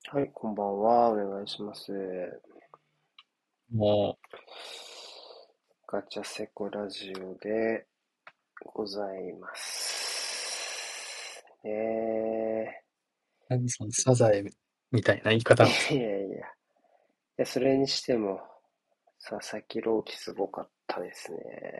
はい、こんばんは。お願いします。 もガチャセコラジオでございます。 何そのサザエみたいな言い方なんですか？ いやいや。それにしても、佐々木朗希すごかったですね。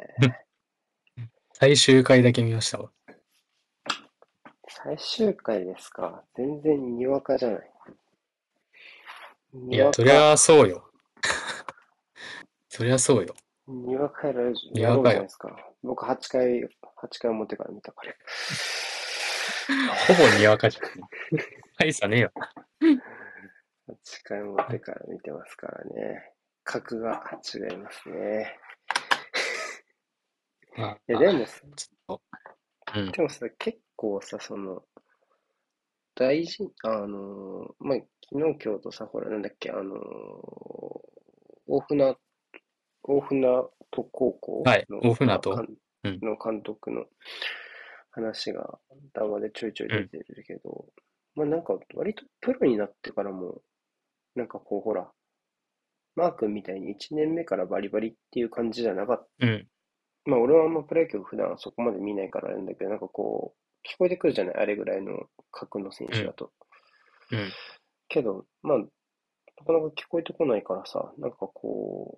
最終回だけ見ましたわ。 最終回ですか？全然にわかじゃない。にいや、 わか、 そりゃそうよ。そりゃそうよ。 にわかやろうにわかよ。 じゃないですか。僕8回表から見たから。 ほぼにわかじゃん。大差ねえよ。 8回表から見てますからね。格が違いますね。いや、 まあ、 でもさ、 ちょっと、うん、 結構さ、大事、まあ、昨日、今日とさ、ほら、なんだっけ、大船、大船渡高校はい、 の、 大船渡。うん、 監督の話が談話でちょいちょいうん、 出てるけど、まあなんか、割とプロになってからも、なんかこう、ほら、マー君みたいに1年目からバリバリっていう感じじゃなかった。 うん、 まあ俺はあんまプロ野球普段そこまで見ないからあれなんだけど、なんかこう、聞こえてくるじゃない、あれぐらいの格の選うん、 手だと。 うん、 けど、まあ、なかなか聞こえてこないからさ、なんかこ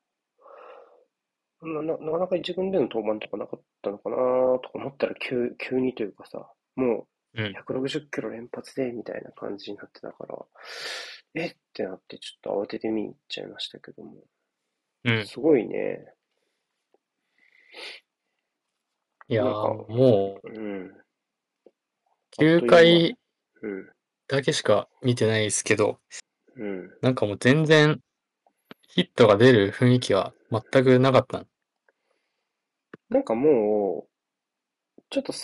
なかなか一軍での登板とかなかったのかなとか思ったら急にというかさ、もううん。 160キロ連発でみたいな感じになってたから、えってなってちょっと慌てて見に行っちゃいましたけども。 うん。 すごいね。 いやなんか、 ー、もう、 うん、あっ 9 という間。 回うん、 だけしか見てないですけど、 うん。 なんかもう全然ヒットが出る雰囲気は全くなかった。 なんかもう、ちょっと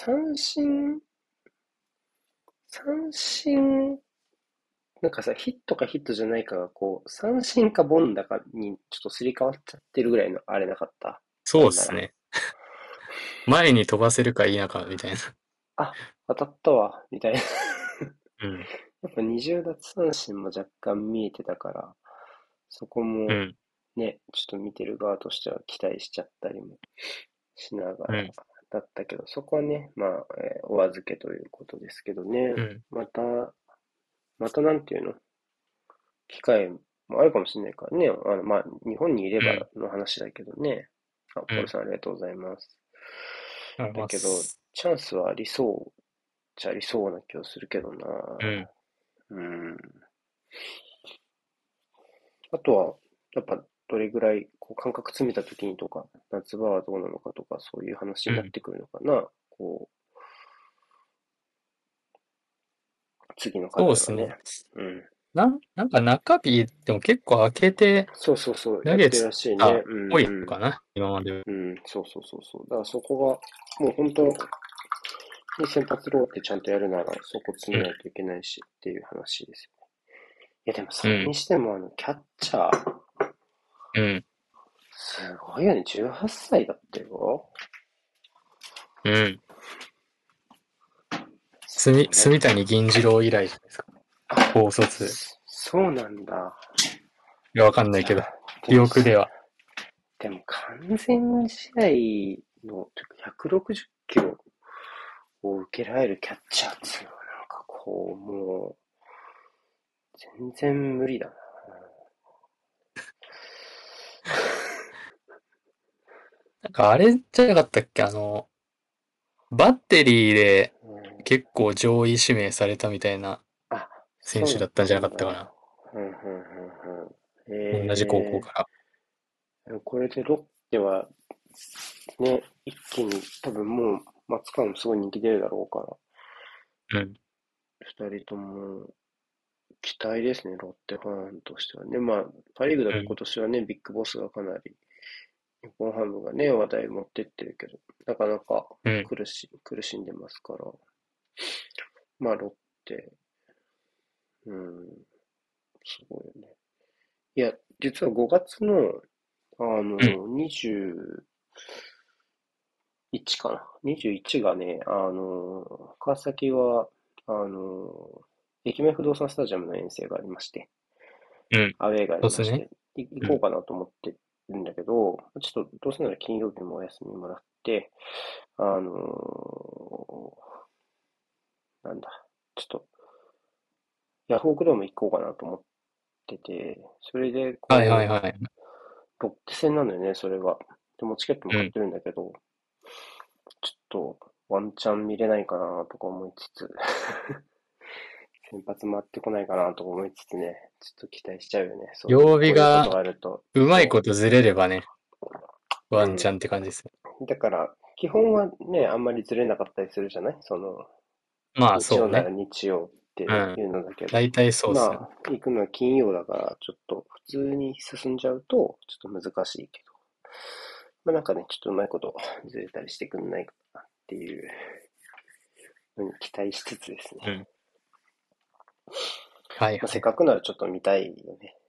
三振なんかさ、ヒットかヒットじゃないかが、こう、三振かボンだかにちょっとすり替わっちゃってるぐらいのあれなかった？なんなら。 そうっすね。前に飛ばせるか否かみたいな。 あ、当たったわ、みたいな。 うん、 やっぱ20奪三振も若干見えてたから、そこもうん、 ね、ちょっと見てる側としては期待しちゃったりもしながらうん、 だったけど、そこはね、まあ、お預けということですけどね、 うん、 また、またなんていうの機会もあるかもしれないからね。まあ、日本にいれうん、 ばの話だけどね。あ、 うん。 ポールさんありがとうございます。 ありまだけど、 す。 チャンスはありそうじゃありそうな気がするけどな。 うん。 うん。あとは、やっぱどれぐらいこう感覚詰めた時にとか、夏場はどうなのかとか、そういう話うん。 になってくるのかな。こう、次の課そうですね。 題はね。うん。 なんか中日でも結構開けてそうそうそう、 投げてやってるらしいね。 たっうんぽいのかな今までは。 うん。うん、そうそうそうそう。だからそこが、もう本当、に先発ローってちゃんとやるなら、そこ詰うん。 めないといけないしっていう話ですよね。いや、でもそれにうん。 しても、キャッチャー、 うん。 すごいよね。18歳だってよ。 うん。 それ、 住谷銀次郎以来じゃないですか。高卒。 そうなんだ。 いや、わかんないや、 いけど。 でも、 記憶では。 でも完全試合の160キロを受けられるキャッチャーっていうのはなんかこう、もう、全然無理だな。 なんかあれじゃなかったっけバッテリーでうん、 結構上位指名されたみたいなあ、 選そうだっ手だったんじゃなかたんだ。 ったかな。 うん、うん、うん、うん。 同じ高校から。 これでロッテはね、一気に多分もう松川もすごい人気出るだろうから、 うん。 二人とも期待ですね、ロッテファンとしてはね。まあ、パ・リーグだと今うん。 年はね、ビッグボスがかなり日本ハムがね、話題持ってってるけど、なかなかうん。 苦しんでますから、まあ、ロッテ、うん、すごいよね。いや、実は5月の、 うん。 21かな。21がね、川崎は、あの、 愛媛不動産スタジアムの遠征がありまして、 うん。 アウェーがあそうっすね。 りまして、行うん。 こうかなと思ってるんだけど、ちょっとどうせなら金曜日もお休みもらって、あのなんだ、ちょっとヤフオクドーム行こうかなと思ってて、それではいはいこはい。 う、ロッテ戦なんだよね、それが。でもチケットもうん。 買ってるんだけど、ちょっとワンチャン見れないかなとか思いつつ、先発回ってこないかなとか思いつつね、ちょっと期待しちゃうよね。そういう、 曜日こういうことががあると。 うまいそことずれればね、 う。うん。 ワンチャンって感じですね。 だから、基本はね、あんまりずれなかったりするじゃない？その、 まあ日曜ならそうね。 日曜ってうん。 いうのだけど、 大体そうっすよね。 まあ、行くのは金曜だから、ちょっと普通に進んじゃうと、ちょっと難しいけど、まあなんかね、ちょっとうまいことずれたりしてくんないかなっていうのに期待しつつですね。 うん。はいまあ、 はい。 せっかくならちょっと見たいよね。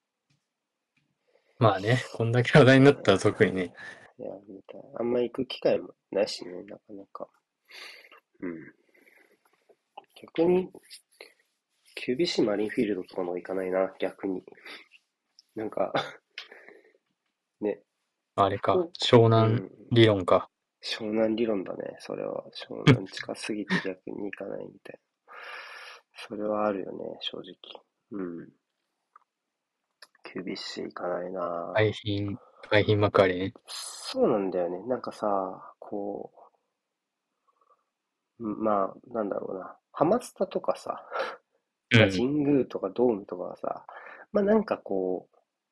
まあね、こんだけ話題になったら特にね。 いや、見たい。あんま行く機会もないしね、なかなか。うん。逆に、QBC マリンフィールドとかも行かないな、逆に。なんかね、 あれか、 こ湘う、う南ん、 理論か。 湘南理論だね、それは。湘南近すぎて逆に行かないみたいな。それはあるよね、正直。うん。QBC 行かないな。 海浜、海浜幕張ね。 そうなんだよね。なんかさ、こう、まあ、なんだろうな。ハマスタとかさ、まあ、 うん。 神宮とかドームとかはさ、まあなんかこ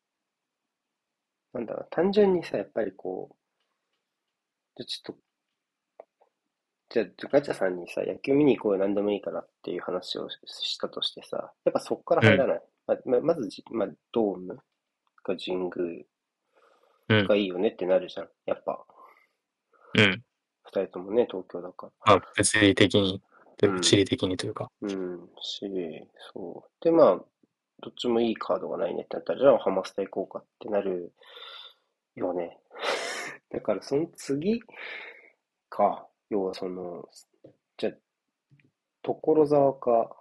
う、なんだろう、単純にさ、やっぱりこう、ちょっと、じゃあ、ガチャさんにさ、野球見に行こうよ、何でもいいからっていう話をしたとしてさ、やっぱそっからうん。 入らない。まずまあ、ドームか神宮うん。 がいいよねってなるじゃん。やっぱ、 うん。 二人ともね、東京だかまあ、物理的に、といら。 うか、地理的にというか。 そう。で、まあ、どっちもいいカードがないねってなったら、じゃあハマスタ行こうかってなるよね。だからその次か、要はその、じゃあ、所沢か、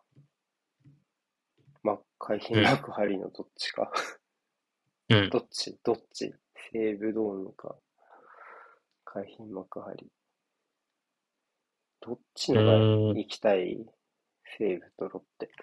海浜うん。 幕張のどっちか。 うん。 どっち西武ドームか、海浜幕張。どっちうのがーん。 行きたい？西武とロッテ。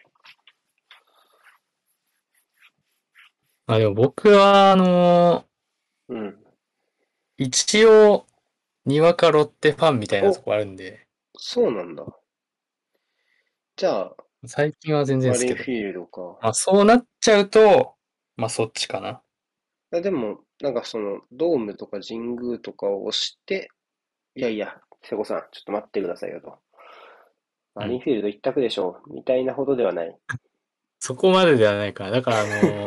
まあでも僕は、 うん。 一応、にわかロッテファンみたいなとお、 こあるんで、 そうなんだ。じゃあ、 最近は全然ですけど。 マリンフィールドか。 まあそうなっちゃうと、まあそっちかな。 でも、なんかその、ドームとか神宮とかを押して、いやいや、瀬古さん、ちょっと待ってくださいよと。マうん。 リンフィールド一択でしょう、みたいなほどではない。 そこまでではないかな。だから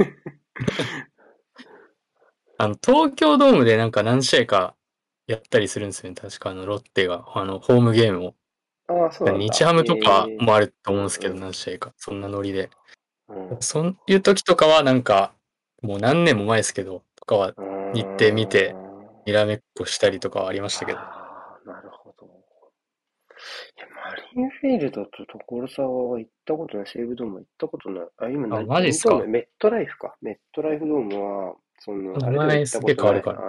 東京ドームでなんか何試合かやったりするんですよね。確かロッテが、ホームゲームを。 ああ、そうなんだ。 日ハムとかもあるとうん思うんですけど、 うん。 何試合か。そんなノリで。 うんそういう時とかはなんか、もう何年も前ですけど、とかはうー日程見て、 ん。 にらめっこしたりとかはありましたけど。 ああ、なるほど。いや、マリンフィールドと所沢は行ったことない。西武ドームは行ったことない。あ、今あ、 何ドーム？ マジっすか？ メットライフか。メットライフドームは、その、あ名れでは行った前すげことない。 え変わるから。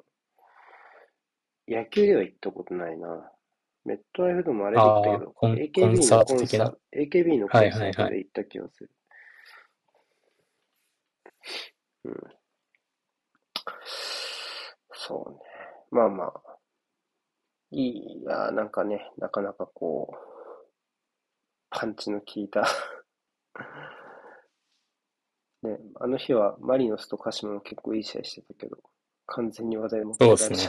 野球では行ったことないな。メットライフドームあれで行ったけああ、 ど、 コン AKB のサートコンサー的な。 ト、AKB のはいコンサはいはい。 ートで行った気がする。うん。そうね。まあまあ、いや、なんかね、なかなかこう、パンチの効いたね、あの日はマリノスと鹿島も結構いい試合してたけど、完全に話題持ってかれちゃっそうですね。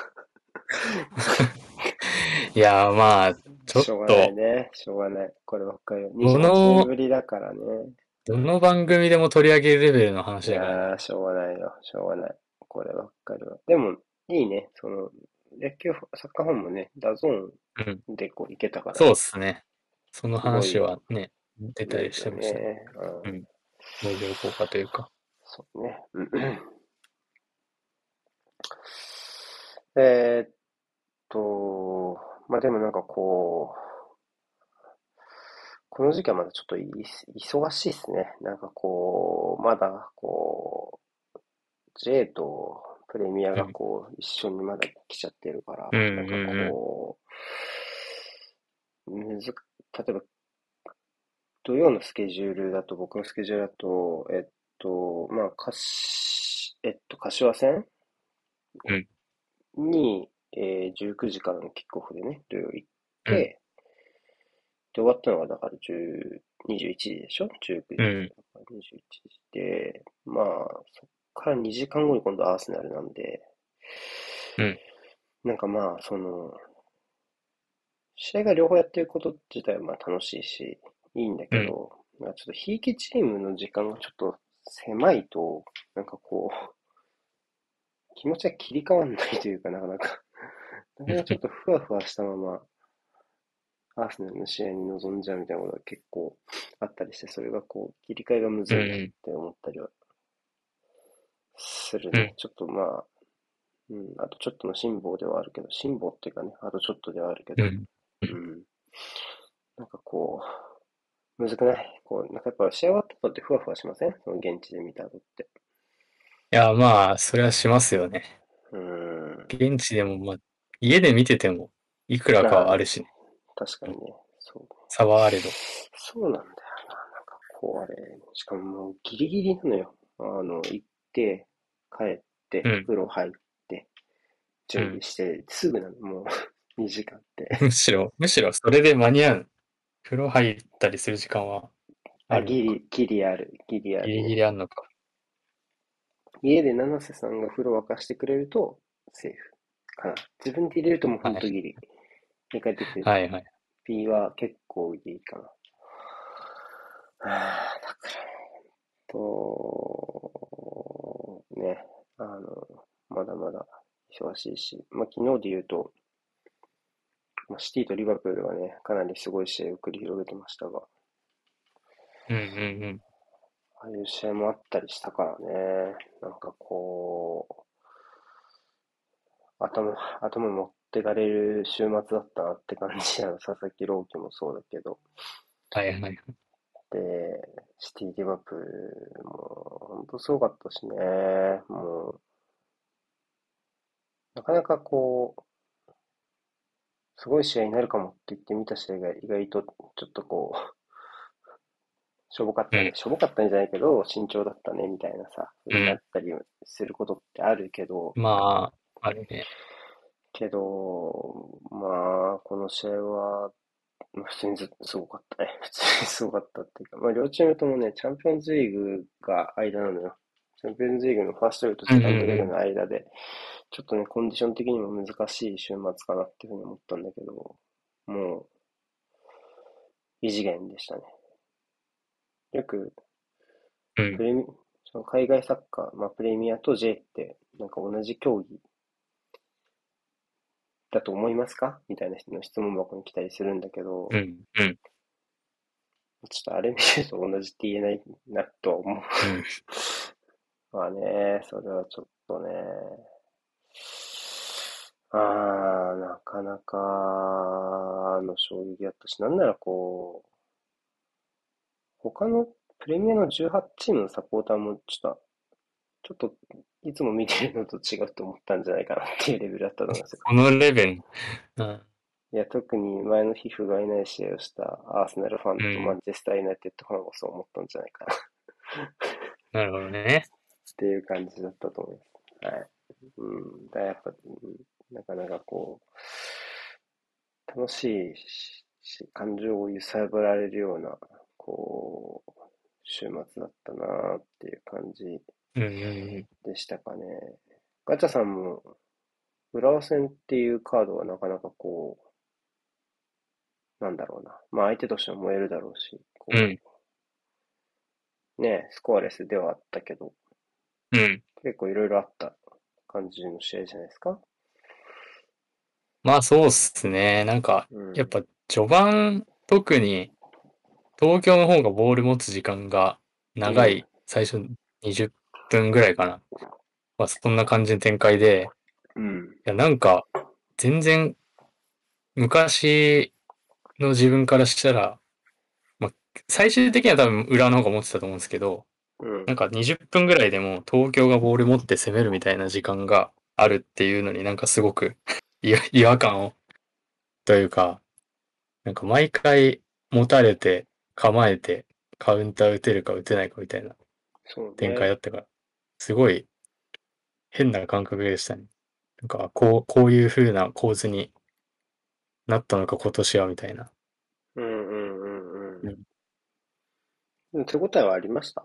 いやーまあ、 た。 ちょっしょうがないと、 ね。しょうがない。こればっかりは。 ど 28年の、 ぶりだからね。 どの番組でも取り上げるレベルのい話だからやー、 ね。 しょうがないよ。しょうがない。こればっかりは。でも、いいね。その、野球、サッカー本もね、ダゾーうん。 ンでこう行けたから、 そうっすね。その話すごいはね、出たりし良いよてましたね。 ね。うん。 うん。相乗効果というか。 そうね。うん。えーっまあでもなんかこう、 この時期はまだちょっと忙しいですね。なんかこう、まだこう、J とプレミアうん。 がこう、一緒にまだ来ちゃってるから、 うんなんかうんこう、例えば土曜のスケジュールだと、僕のスケジュールだと、まあ、柏線うん。うん。 に、19時からのキックオフでね、土曜行っうん。 て、で、終わったのがだから21時でしょ？ 19 時。 うん。 だから21時で、まあ、そっから2時間後に今度アーセナルなんで、 うん。 なんかまあ、試合が両方やってること自体はまあ楽しいし、いいんだうん。 けど、なんかちょっとひいきチームの時間がちょっと狭いと、なんかこう、気持ちが切り替わんないというか、なかなか、なかなかちょっとふわふわしたまま、アーセナルの試合に臨んじゃうみたいなことが結構あったりして、それがこう、切り替えがむずいなっうん。 て思ったりはするうん。 ね。ちょっとまあ、あとちょっとの辛抱ではあるけど、辛抱っていうかね、あとちょっとではあるけど、 うん。 うん。なんかこう、むずくないこう、なんかやっぱ試合終わった後ってふわふわしません？その現地で見た後って。 いや、まあ、それはしますよね。 うーん。 現地でも、まあ、家で見てても、いくらかああ、 はあるしね。うん。 確かにね。そう。 差はあれど。 そうなんだよな。なんかこうあれ、しかももうギリギリなのよ。行って、帰って、 うん。 風呂入って、準備うん。 して、すぐなの。もう2時間って。 むしろそれで間に合う。風呂入ったりする時間はああ、 るのか。 ギリある。ギリあギリギるね。 リあんのか。 家で七瀬さんが風呂沸かしてくれると、セーフかな。自分で入れるともうほはい。 んとギリ。で、帰ってきて、 はいはい。 P は結構ギリかな。だからね、まだまだ忙しいし、まあ、昨日で言うと、まあ、シティとリバプールはね、かなりすごい試合を繰り広げてましたが、 うんうんうん。 ああいう試合もあったりしたからね、なんかこう、頭持ってかれる週末だったなって感じや、佐々木朗希もそうだけど、 はいはい。 で、シティ・リバプールも本当すごかったしね、もう、なかなかこう、すごい試合になるかもって言って見た試合が意外とちょっとこう、しょぼかったね。 うん。 しょぼかったんじゃないけど、慎重だったね、みたいなさ、風になっうん。 たりすることってあるけど、 まあ、あるね。 まあ、この試合は、まあ普通にすごかったね。普通にすごかったっていうか、まあ両チームともね、チャンピオンズリーグが間なのよ。チャンピオンズリーグのファーストレグとうんセカンドレグうんの間で、ちょっとね、コンディション的にも難しい週末かなっていうふうに思ったんだけど、もう異次元でしたね。よくうん。うん。 プレミ、その海外サッカー、まあ、プレミアと J って、なんか同じ競技だと思いますかみたいな人の質問箱に来たりするんだけど、 うん。うん。 ちょっとあれ見ると同じって言えないなとは思う。 うん。 まあね、それはちょっとね、なかなかの衝撃だったし、なんならこう、他のプレミアの18チームのサポーターもちょっといつも見てるのと違うと思ったんじゃないかなっていうレベルだったと思いますよ。 このレベル。うん。 いや、特に前の日不甲斐ない試合をしたアーセナルファンとマうん。 ンチェスターユナイテッドファンがそう思ったんじゃないかなっなるほどね。 ていう感じだったと思います。はい。だからやっぱ、なかなかこう、楽しいし、感情を揺さぶられるような、こう、週末だったなっていう感じうんうんうん。 でしたかね。ガチャさんも、浦和戦っていうカードはなかなかこう、なんだろうな。まあ相手としても燃えるだろうし、こうん。 ね、スコアレスではあったけど、 うん。 結構いろいろあった感じの試合じゃないですか。 まあそうっすね。なんか、 うん。 やっぱ序盤、特に東京の方がボール持つ時間がうん。 長い、最初20分ぐらいかな。まあそんな感じの展開で、 うん。 いやなんか、全然昔の自分からしたら、まあ最終的には多分浦和の方が持ってたと思うんですけど、 うん。 なんか20分ぐらいでも東京がボール持って攻めるみたいな時間があるっていうのになんかすごく違和感をというか、なんか毎回持たれて構えてカウンター打てるか打てないかみたいな展開そうね。 だったから、すごい変な感覚でしたね。なんかこういう風な構図になったのか今年はみたいな。 うんうんうんうん、 うん。手応えはありました？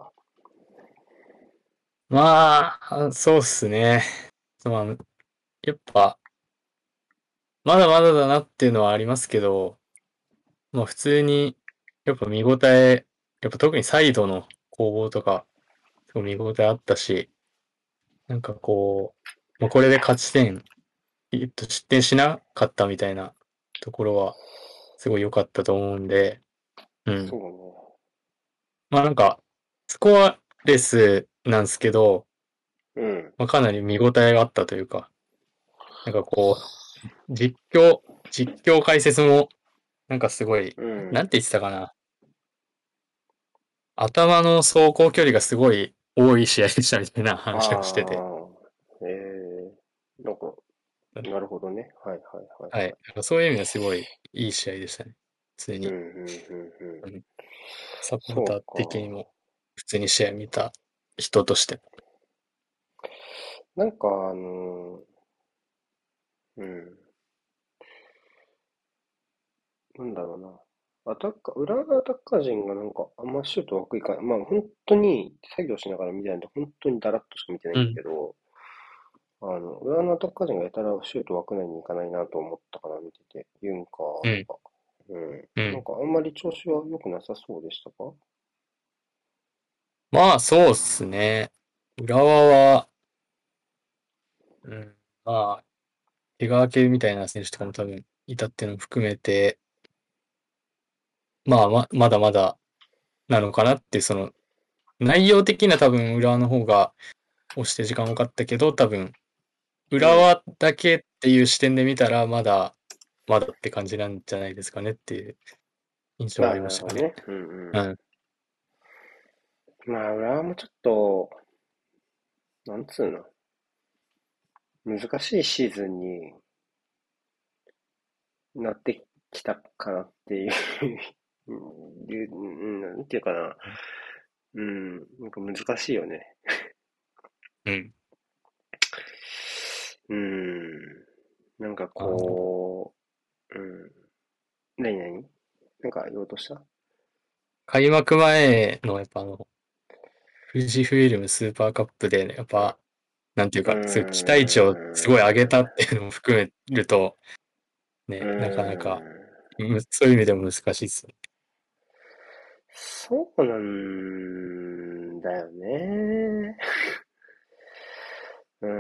まあ、そうっすね。まあ、やっぱ、まだまだだなっていうのはありますけど、まあ普通に、やっぱ見応え、やっぱ特にサイドの攻防とか、すごい見応えあったし、なんかこう、まあこれで勝ち点、失点しなかったみたいなところは、すごい良かったと思うんで、うん。 そうね。 まあなんか、スコアレスなんですけど、 うん。 まあかなり見応えがあったというか、なんかこう、実況解説も、なんかすごい、 うん。 なんて言ってたかな。頭の走行距離がすごい多い試合でしたみたいなあ話をしてて。 あ、なんか、なるほどね。はいはいはいはい。 はい。 なんかそういう意味ではすごいいい試合でしたね。普通うん、うに。 ん、うん、うん。 うん。サポーそうター的にか。 も、普通に試合見た人として。 なんか、うん、なんだろうな。裏のアタッカー陣がなんか、あんまシュート枠いかない。まあ、本当に作業しながら見てないと、本当にダラッとしか見てないんだうん。 けど、裏のアタッカー陣がやたらシュート枠内に行かないなと思ったから見てて、ユンカーうん。 とか。うん。 うん。 なんかあんまり調子は良くなさそうでしたか？ まあ、そうっすね。浦和は、うん。まあ、怪我明けみたいな選手とかも多分いたっていうのも含めて、まあ、まだまだなのかなっていう、その、内容的には多分浦和の方が押して時間多かったけど、多分浦うん。 和だけっていう視点で見たら、まだって感じなんじゃないですかねっていう印象はあああ、 りましたかね。 なるほどね。うんうん。 うん。 まあ、浦和もちょっと、なんつうの、難しいシーズンになってきたかなっていうなんていうかな。うん、なんか難しいよね。 うん。 うん、なんかあの、 こう、うん、なになになんか言おうとした？ 開幕前のやっぱ富士フイルムスーパーカップで、やっぱ、なんていううーか、そういう期待値をすごい上げたん、 っていうのも含めると、 うね、なかなか、 ん、 そういう意味でも難しいっすね。 そうなんだよね。うん、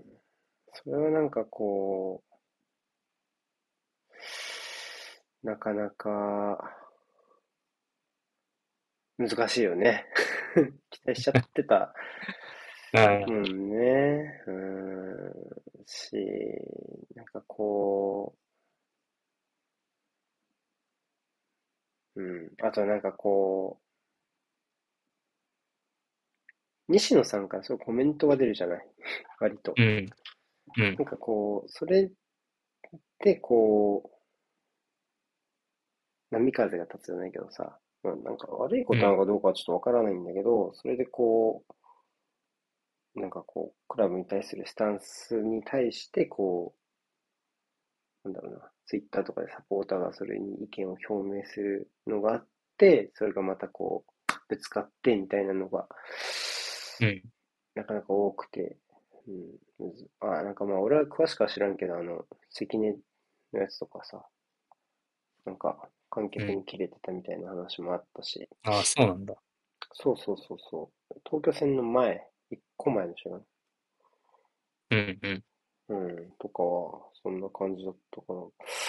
それはなんかこう、なかなか難しいよね。期待しちゃってたうん。 もんね。なんかこう、あとなんかこう、西野さんからそうコメントが出るじゃない。割と。 うん。うん。 なんかこう、それでこう、波風が立つじゃないけどさ、なんか悪いことなうん。 のかどうかはちょっとわからないんだけど、それでこなんかこう、クラブに対するスタンスに対して、こう、なんだろうな、ツイッターとかでサポーターがそれに意見を表明するのがあって、それがまたこう、ぶつかってみたいなのが、 うん。 なかなか多くて、なんかまあ俺は詳しくは知らんけど、関根のやつとかさ、なんか観うん。 客に切れてたみたいな話もあったし、 ああ、そうなんだ。 そうそうそうそう、東京戦の前、一個前の試合うん。うん。 とかは、そんな感じだったから、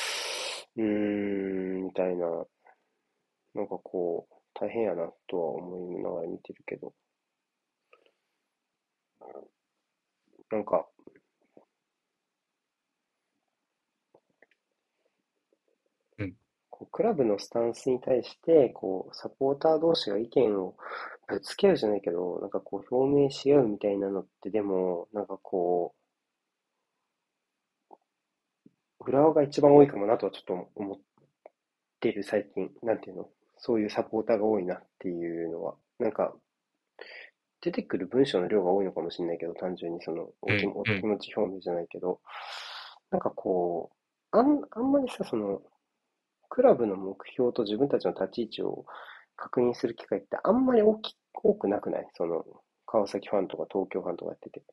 みたいな、なんかこう、大変やなとは思いながら見てるけど、なんか、 うん。 こうククラブのスタンスに対して、サポーター同士が意見をぶつけ合うじゃないけど、表明し合うみたいなのって、でも、浦和が一番多いかもなとはちょっと思ってる最近。なんていうの、そういうサポーターが多いなっていうのは。出てくる文章の量が多いのかもしれないけど、単純にそのうん、うん、 お気持ち表明じゃないけど、あんまりさ、クラブの目標と自分たちの立ち位置を確認する機会ってあんまり多くなくない？川崎ファンとか東京ファンとかやってて。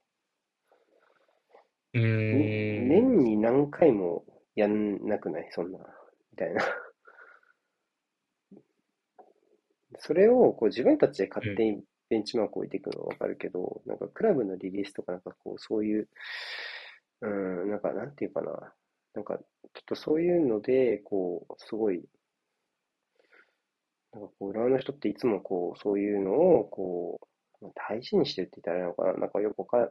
うーん、 年に何回もやんなくない？そんな、みたいな。それを自分たちで勝うん、 手にベンチマークを置いていくのはわかるけど、クラブのリリースとかそういう、なんていうかな。ちょっとそういうので、すごい、浦和の人っていつもそういうのを、大事にしてるって言ったらあれなのかな。よくわか、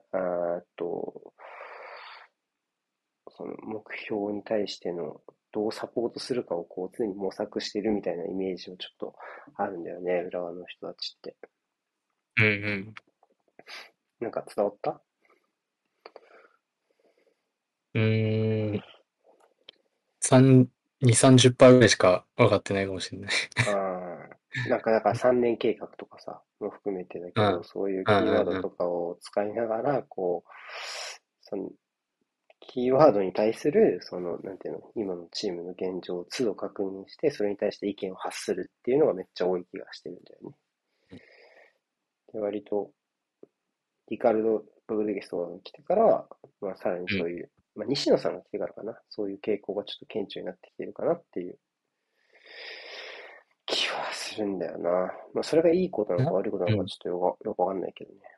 その目標に対してのどうサポートするかを常に模索してるみたいなイメージもちょっとあるんだよね、浦和の人たちって。 うん、うん。 伝わった？ うーん、3、2、30%ぐらいしか分かってないかもしれない。 ああ、だから3年計画とかさ、も含めてだけど、 うん、 そういううん、 キーワーうん、うん。 ドとかを使いながら、そのキーワードに対する、なんていうの、今のチームの現状を都度確認して、それに対して意見を発するっていうのがめっちゃ多い気がしてるんだよね。で、割と、リカルド・ロドリゲスとかが来てからは、さらにうん。 そういう、西野さんが来てからかな、そういう傾向がちょっと顕著になってきてるかなっていう気はするんだよな。それがいいことなのか悪いことなうん。 のかちょっとよくわかんないけどね。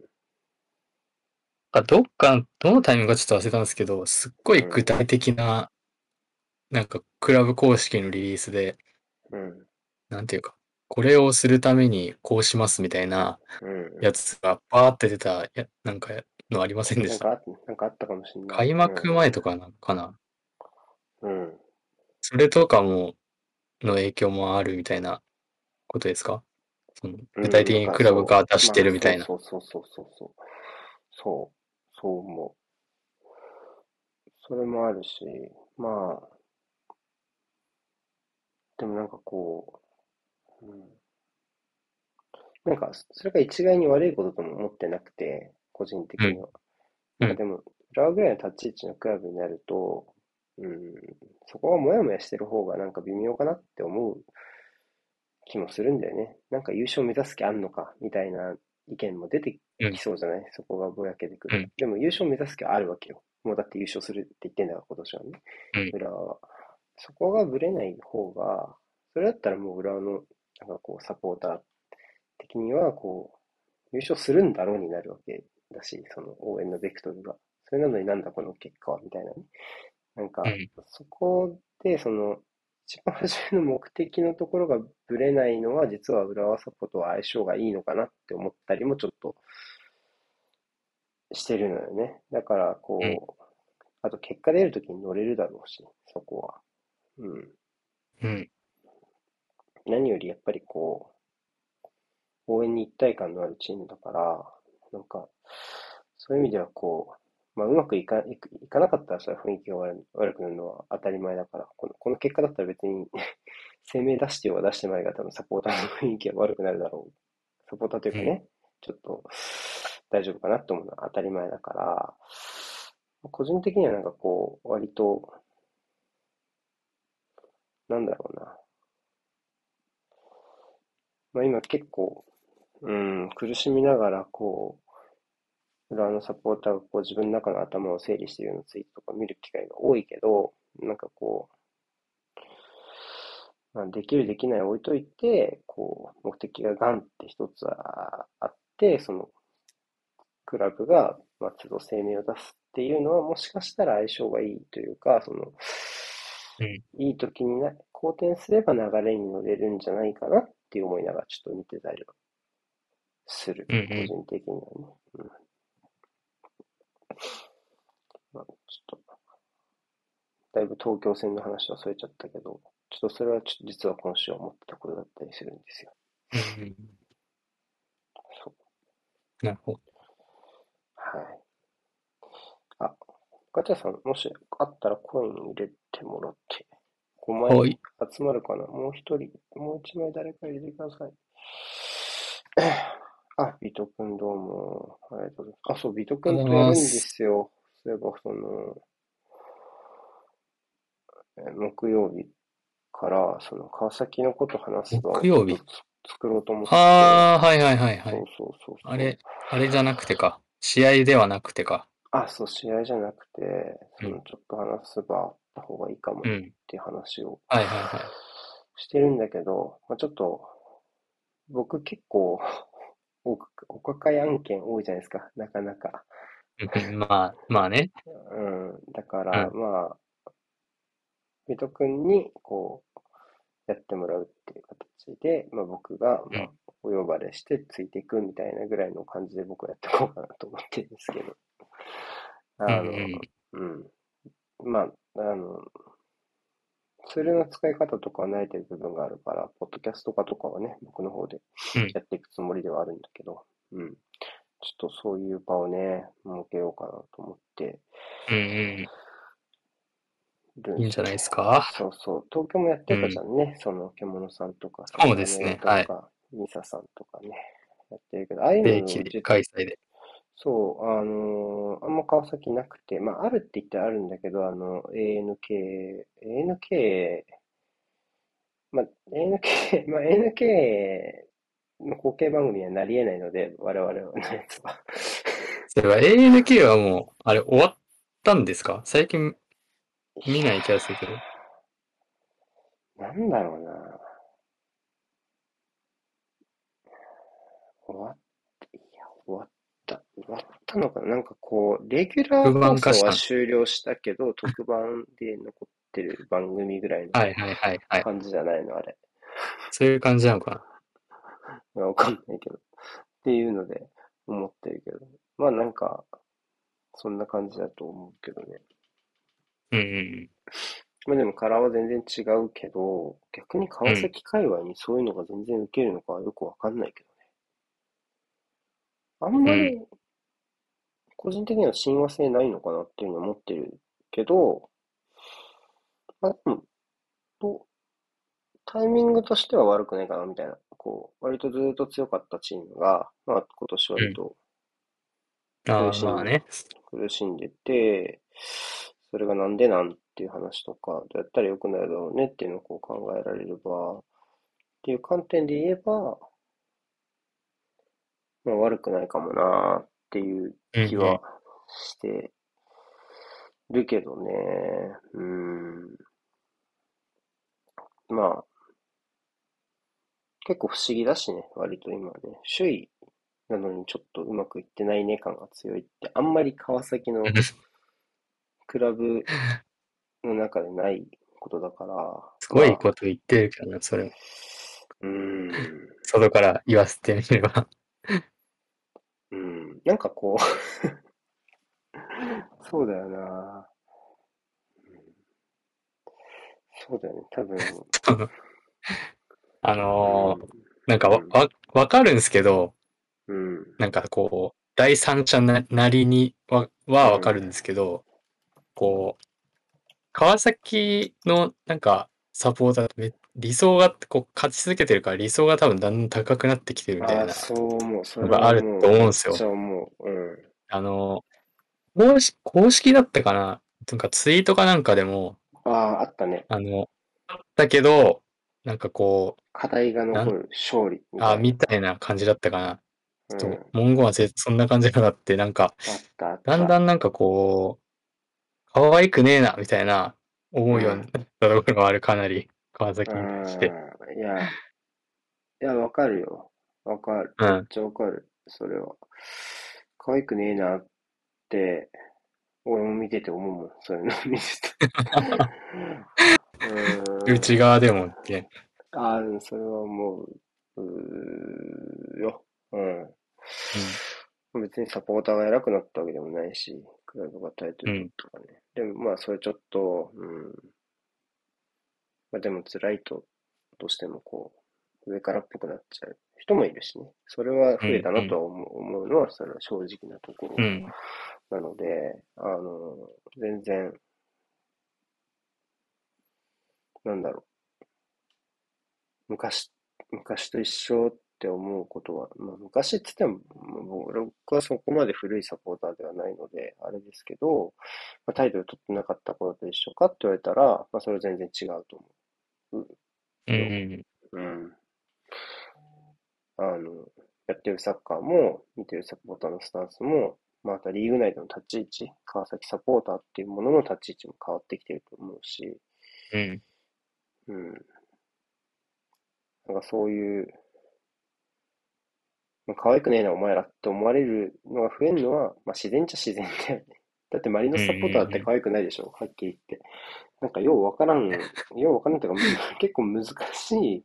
どのタイミングかちょっと忘れたんですけど、すっごいうん、 具体的な、クラブ公式のリリースで、 うん、うん、 なんていうか、これをするためにこうしますみたいなうん。 やつがバーって出た、のありませんでした？ なんかあったかもしんない。 開幕前とかなのかな？ うん、うん。 それとかの影響もあるみたいなことですか？その、具体うん、 的にクラブが出してるみたいな。 そう。そう、そう思う。それもあるし、まあ、でもうん、それが一概に悪いこととも思ってなくて、個人うん、 的には。 うん、 でも、浦和ぐらいの立ち位置のクラブになると、うん、そこはモヤモヤしてる方が微妙かなって思う気もするんだよね。優勝目指す気あんのかみたいな意見も出てうん、 きそうじゃない？そこがぼやけてくると。 うん、 でも優勝目指す気はあるわけよ。もうだって優勝するって言ってんだから今年はね。 うん、 浦和は。そこがぶれない方が、それだったらもう浦和のサポーター的には優勝するんだろうになるわけだし、その応援のベクトルが。それなのになんだこの結果はみたいなね。 うん、 そこで、一番初めの目的のところがぶれないのは、実は浦和サポとは相性がいいのかなって思ったりもちょっとしてるのよね。だから、 うん、 あと結果出るときに乗れるだろうし、そこは。うん。 うん、 何よりやっぱり応援に一体感のあるチームだから、なんか、そういう意味ではうまくいかなかったらそれは雰囲気が悪くなるのは当たり前だから、この結果だったら別に声明出してようが出してまいが多分サポーターの雰囲気は悪くなるだろう。サポーターといううん、 かね、ちょっと大丈夫かなと思うのは当たり前だから、個人的には割と、なんだろうな。今結構、苦しみながら裏のサポーターが自分の中の頭を整理しているようなツイートとか見る機会が多いけど、できるできない置いといて、目的がガンって一つはあって、そのクラブが、都度声明を出すっていうのは、もしかしたら相性がいいというか、 うん、 いい時に好転すれば流れに乗れるんじゃないかなって思いながらちょっと見てたりはする。 うん、うん。 個人的にはね。うん。ちょっと、だいぶ東京戦の話はそれちゃったけど、 ちょっとそれはちょっと実は今週思ってたことだったりするんですよ。 うん。 そう。 なるほど。 はい。あ、ガチャさん、もしあったらコイン入れてもらって、5枚はい。 集まるかな。もう一人、もう一枚誰か入れてください。あ、ビト君どうも。ありがとうございます。あ、そう、ビトありがとうご君とやるんでざいます。 すよ。そういえば、木曜日から、川崎のこと話す番をちょっと木曜日。 作ろうと思って、 ああ、はいはいはいはい。 そうそうそうそう。 あれ、あれじゃなくてか。試合ではなくてか。 あ、そう、試合じゃなくて、 うん。 ちょっと話す場あった方がいいかもねっうん。 ていう話をはいはいはい。 してるんだけど、まあ、ちょっと、僕結構お抱え案件多いじゃないですか、なかなか。 うんまあ、まあね。 うん、だから、 うん。 まあ、水戸くんに、やってもらうっていう形で、まあ僕が、まあ、 うん。 お呼ばれしてついていくみたいなぐらいの感じで僕はやっていこうかなと思ってるんですけど、 うんうあの、 ん。 うん。まあ、ツールの使い方とかは慣れてる部分があるから、ポッドキャスト化とかはね、僕の方でうん。 やっていくつもりではあるんだけど、うん。ちょっとそういう場をね、設けようかなと思ってうんうん。 るんいいんじゃないでですよね。 すか。 そうそう。東京もやってたじうん。 ゃんね。獣さんとか、 そうラーメン屋ですね。はい。 とか、ミサさんとかね。やってるけど、ああいう定期で、 のを開催で。 そう、あんま川崎なくて、まあ、あるって言ったらあるんだけど、まあ、ANK、まあ、ANK の後継番組にはなり得ないので、我々のやつは。 それは ANK はもう、あれ終わったんですか？最近い見ない気がするけど。 なんだろうな。終わっ終わったのかな。なんかレギュラー不放送は番化したん？ 終了したけど、特番で残ってる番組ぐらいのはいはいはいはい。 感じじゃないの、あれ。 そういう感じなのかわかんないけど。っていうので思ってるけど。まあなんか、そんな感じだと思うけどね。 な。うんまあでもカラーは全然違うけど、逆にうんうん。うん。 川崎界隈にそういうのが全然受けるのかはよくわかんないけどね。あんまりうん。 個人的には親和性ないのかなっていうのは思ってるけど、まあでも、とタイミングとしては悪くないかなみたいな。割とずっと強かったチームが、まあ今年うん。 割とああ、 苦しん、 まあね。 苦しんでて、それがなんでなんっていう話とか、どうやったら良くなるだろうねっていうのを考えられれば、っていう観点で言えば、まあ悪くないかもなっていううん気はうん。 してるけどね。うん。まあ、結構不思議だしね、割と今ね。首位なのにちょっとうまくいってないね感が強いって、あんまり川崎のクラブの中でないことだから、 すごいまあ、 こと言ってるけどな、それも。 うーん、 外から言わせてみれば。 なんかそうだよな。そうだよね、多分、 あうのーん、 なんかうん、 わかるんですけど、 うん、 なんかこう、第三者なりにうん、 わかるんですけど、こう、川崎のなんかサポーターって理想がこう勝ち続けてるから理想が多分だんだん高くなってきてるみたああ、 いなそう思う。そのれはがあるともう、めっち思うんですよ。 ゃ思う。 あの、公式だったかな、なんかツイートかなんかでも、 ああ、あったね。 だけど、なんかこ課題がう、 残る勝利みたいな。 みたいな感じだったかな。ちょっと、 うん。 文言はそんな感じがあって、なんか、 あった、あっだんだた。 んなんかこう、可愛くねえな、みたいな、思うようにうん。 なったところがある、かなり、川う崎に対して。 ん。いや、わかるよ。わかる。 うん。 めっちゃわかる。それは。可愛くねえなって、俺も見てて思うもん。そういうの見てて。う内ーん。 側でもって。 それはもよ。うん。 うん。 別にサポーターが偉くなったわけでもないし、クラブがタイトル取っうん。 たからね。でもまあ、それちょっと、 まあでも辛いと、どうしてもこう、上からっぽくなっちゃう人もいるしね。それは増えたなとは思うのは、それは正直なところうん。 なので、全然、なんだろ昔、昔と一緒って思うことは、まあ、昔って言っても、僕はそこまで古いサポーターではないので、あれですけど、まあ、タイトル取ってなかった頃と一緒かって言われたら、まあ、それは全然違うと思ううよ。 ん。 うん。やってるサッカーも、見てるサポーターのスタンスも、またリーグ内での立ち位置、川崎サポーターっていうものの立ち位置も変わってきてると思うし、 うん。 うん。なんかそういう、まあ、可愛くねえな、お前らって思われるのが増えるのは、まあ、自然っちゃ自然だよね。だってマリノうん。 スサポーターって可愛くないでしょ、はっきり言って。なんかようわからんというか、結構難しい、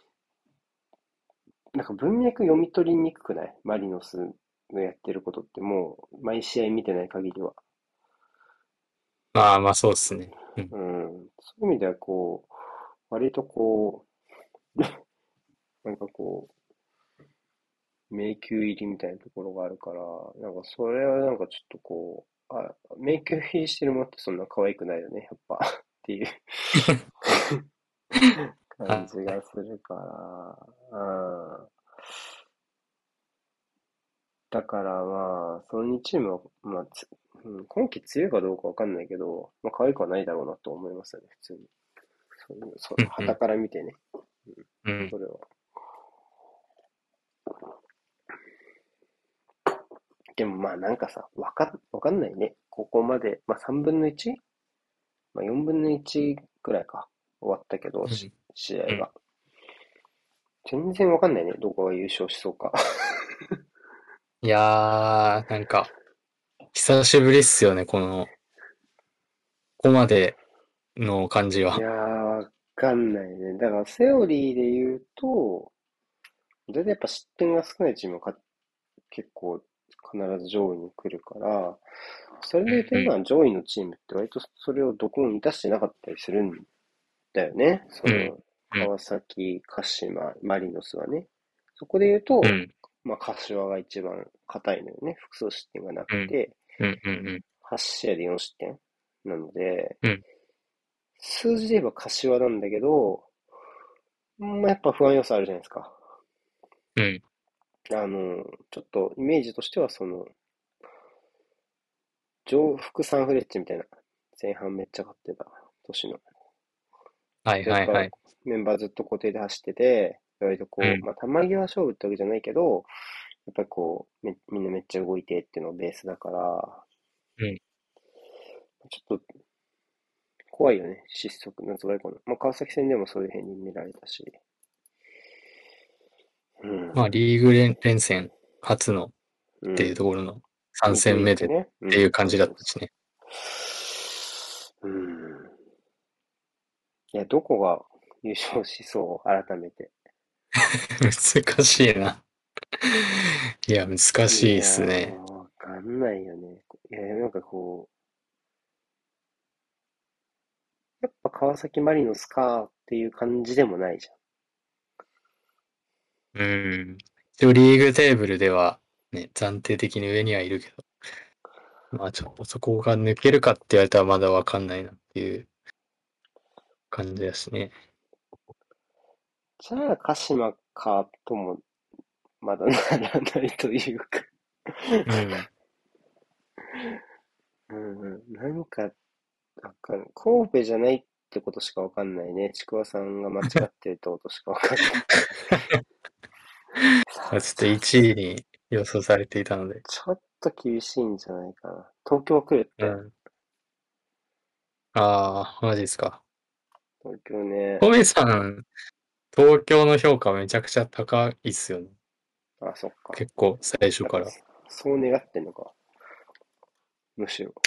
なんか文脈読み取りにくくない、マリノスのやってることってもう、毎試合見てない限りは。 まあまあそうですね。うん。 うん。そういう意味ではこう、割とこう、なんかこ迷宮入りみたいなところがあるから、なんかそれはなんかちょっとこう、迷宮入りしてるものってそんな可愛くないよね、やっぱっていう感じがはい。 するから、うん。だからまあ、その2チームは、まあ今季強いかどうかわかんないけど、まあ可愛くはないだろうなと思いますよね、普通に。 うん。う旗ん。 から見てね、 うん。 それは。でもまあなんかさ、わかんないね。ここまで、まあ3分の 1? まあ、4分の1くらいか。終わったけど、 うん。 試合が。 うん。 全然わかんないね。どこが優勝しそうか。 いやー、なんか、久しぶりっすよね、ここまでの感じは。 いやー、わかんないね。だからセオリーで言うと、全然やっぱ失点が少ないチームが結構必ず上位に来るから、それで言うとうん。 今上位のチームって割とそれをどこも満たしてなかったりするんだよね。そうん。 の、 うん。 川崎、鹿島、マリノスはね。そこで言うと、 うん。 まあ、柏が一番硬いのよね。複数失点がなくうん。 て、 うん。うん。 8試合で4失点なので、 うん。 数字で言えば柏なんだけど、まあ、やっぱ不安要素あるじゃないですか。 うん。 ちょっとイメージとしては、その、上福サンフレッチェみたいな、前半めっちゃ勝ってた年の。 はいやっぱはいはい。 メンバーずっと固定で走ってて、割とこう、 うん。 まあ、球際勝負ってわけじゃないけど、やっぱりこう、みんなめっちゃ動いてっていうのがベースだから、 うん。 ちょっと怖いよね、失速、なんつうかな。まあ、川崎戦でもそういう風に見られたし。うん。 まあ、リーグ連戦初のっていううん。 ところの3 ミッドウ戦目でっィークね。うん。 ていう感じだっそうそうそたしね。 う。うん。いや、どこが優勝しそう、改めて。 難しいな。いや、難しいっいやー、 すね。 わかんないよね。いや、なんかこう、やっぱ川崎マリノスかっていう感じでもないじうん。一応リーグテーブルではね、暫定的に上にはいるけど、まあちょっとそこが抜けるかって言われたらまだわかんないなっていう感じだしね。 ゃん。じゃあ、鹿島かとも、まだならないというか。 うん。 うんうん。なんか、神戸じゃないってことしかわかんないね。ちくわさんが間違ってるってことしかわかんない。 まあちょっと1位に予想されていたので。 ちょっと厳しいんじゃないかな。東京来るって。 うん。ああ、マジですか。 東京ね。 トメさん、東京の評価めちゃくちゃ高いっすよね。 あ、そっか。 結構最初やっぱ、 から。 そう願ってんのか。むしろ。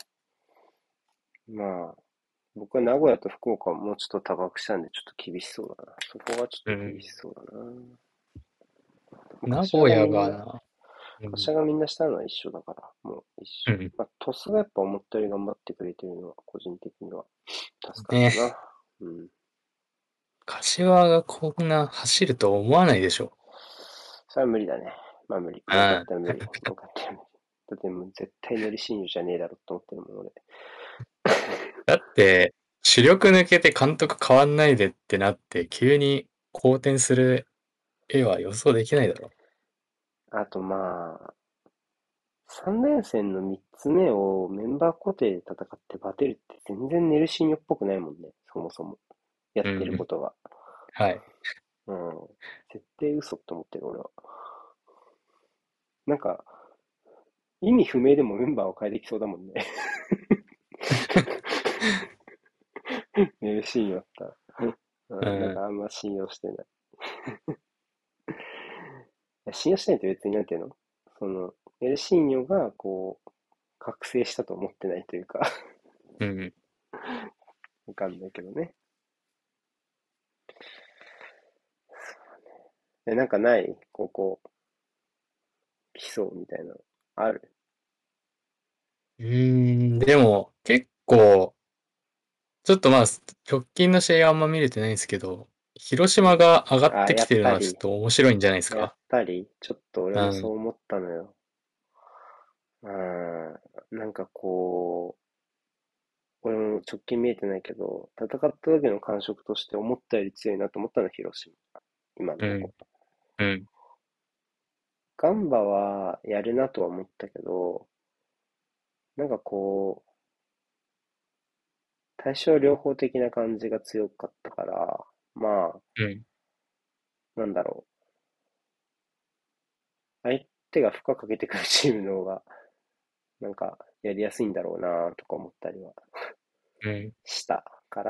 まあ、僕は名古屋と福岡をもうちょっと高くしたんで、ちょっと厳しそうだな。そこはちょっと厳うん。 しそうだな。 名古屋がな。うん。 柏がみんなしたのは一緒だから、もう一緒。 うん。 まあ、鳥栖がやっぱ思ったより頑張ってくれてるのは、個人的には助かっね。 たな。うん。 柏がこんな走ると思わないでしょ。 それは無理だね。まあ無理。儲かっうん。 たら無理。儲かったら無理。だってもう絶対乗り信用じゃねえだろって思ってるもん、俺。 だって、主力抜けて監督変わんないでってなって、急に好転する絵は予想できないだろ。 あとまあ、3連戦の3つ目をメンバー固定で戦ってバテるって全然ネルシーニョっぽくないもんね。そもそも。やってるうん。 ことが。 はい。 うん。絶対嘘って思ってる、俺は。なんか、意味不明でもメンバーを変えてきそうだもんね。ネルシーニョだったら。うん。なんうん。 かあんま信用してない。信用してないって別になんていうのその、ネルシーニョがこう、覚醒したと思ってないというかうん。 わかんないけどね。なんかないここ、基礎みたいなのある？ でも、結構、ちょっとまあ、直近の試合はあんま見れてないんですけど、広島うん。 が上がっあ、やてきてるのはちょっっぱり、 と面白いんじゃないですやっか。 ぱり、ちょっと俺うん。 もそう思ったのよ。うん。なんかこう、俺も直近見えてないけど、戦った時の感触として思ったより強いなと思ったの、広島。今のうん。 とこ。 うん。 ガンバはやるなとは思ったけど、なんかこう、対症療法的な感じが強かったから、まあ、 うん。 なんだろう。相手が負荷かけてくるチームの方が、なんか、やりやすいんだろうなとか思ったりはうん。 したから、